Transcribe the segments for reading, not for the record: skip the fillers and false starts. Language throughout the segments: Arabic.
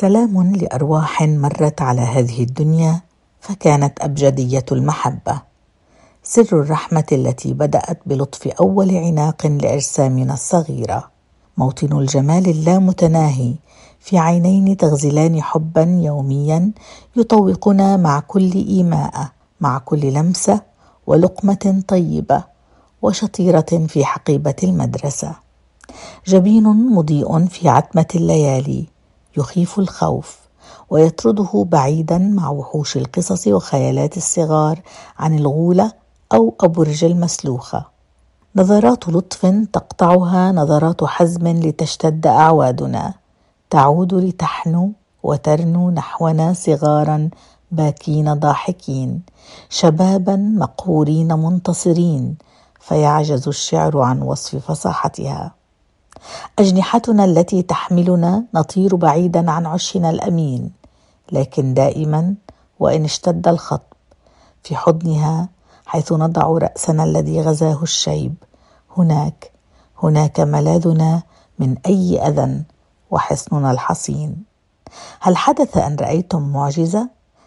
سلام لأرواح مرت على هذه الدنيا فكانت أبجدية المحبة، سر الرحمة التي بدأت بلطف أول عناق لأجسامنا الصغيرة، موطن الجمال اللامتناهي في عينين تغزلان حبا يوميا يطوقنا مع كل إيماء، مع كل لمسة ولقمة طيبة وشطيرة في حقيبة المدرسة، جبين مضيء في عتمة الليالي يخيف الخوف ويطرده بعيدا مع وحوش القصص وخيالات الصغار عن الغولة أو أبرج المسلوخة، نظرات لطف تقطعها نظرات حزم لتشتد أعوادنا، تعود لتحنو وترنو نحونا صغارا باكين ضاحكين، شبابا مقهورين منتصرين فيعجز الشعر عن وصف فصاحتها، أجنحتنا التي تحملنا نطير بعيدا عن عشنا الأمين، لكن دائما وإن اشتد الخطب في حضنها حيث نضع رأسنا الذي غزاه الشيب، هناك ملاذنا من أي أذى وحصننا الحصين. هل حدث أن رأيتم معجزة؟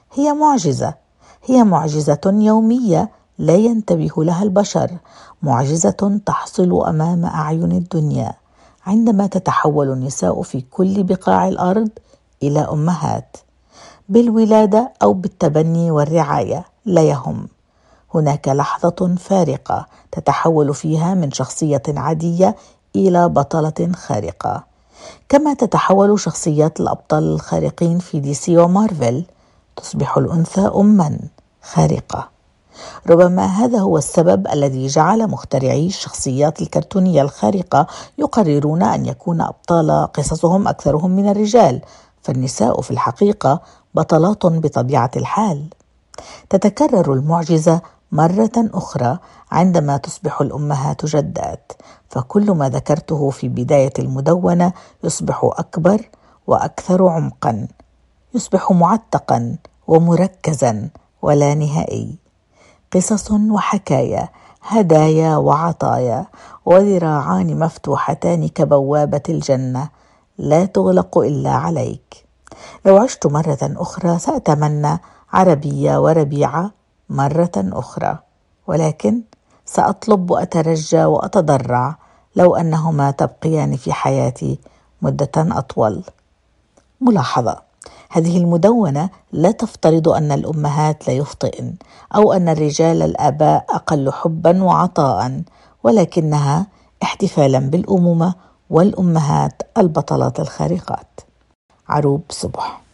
هي معجزة يومية لا ينتبه لها البشر، معجزة تحصل أمام أعين الدنيا عندما تتحول النساء في كل بقاع الأرض إلى أمهات، بالولادة أو بالتبني والرعاية لا يهم. هناك لحظة فارقة تتحول فيها من شخصية عادية إلى بطلة خارقة، كما تتحول شخصيات الأبطال الخارقين في دي سي ومارفل، تصبح الأنثى أمًا خارقة. ربما هذا هو السبب الذي جعل مخترعي الشخصيات الكرتونية الخارقة يقررون أن يكون أبطال قصصهم أكثرهم من الرجال، فالنساء في الحقيقة بطلات بطبيعة الحال. تتكرر المعجزة مرة أخرى عندما تصبح الأمهات جدات، فكل ما ذكرته في بداية المدونة يصبح أكبر وأكثر عمقا، يصبح معتقا ومركزا ولا نهائي، قصص وحكايا، هدايا وعطايا، وذراعان مفتوحتان كبوابة الجنة لا تغلق إلا عليك. لو عشت مرة أخرى سأتمنى عربية وربيعة مرة أخرى، ولكن سأطلب وأترجى وأتضرع لو أنهما تبقيان في حياتي مدة أطول. ملاحظة: هذه المدونة لا تفترض أن الأمهات لا يخطئن أو أن الرجال الآباء أقل حبا وعطاء، ولكنها احتفالا بالأمومة والأمهات البطلات الخارقات. عروب صبح.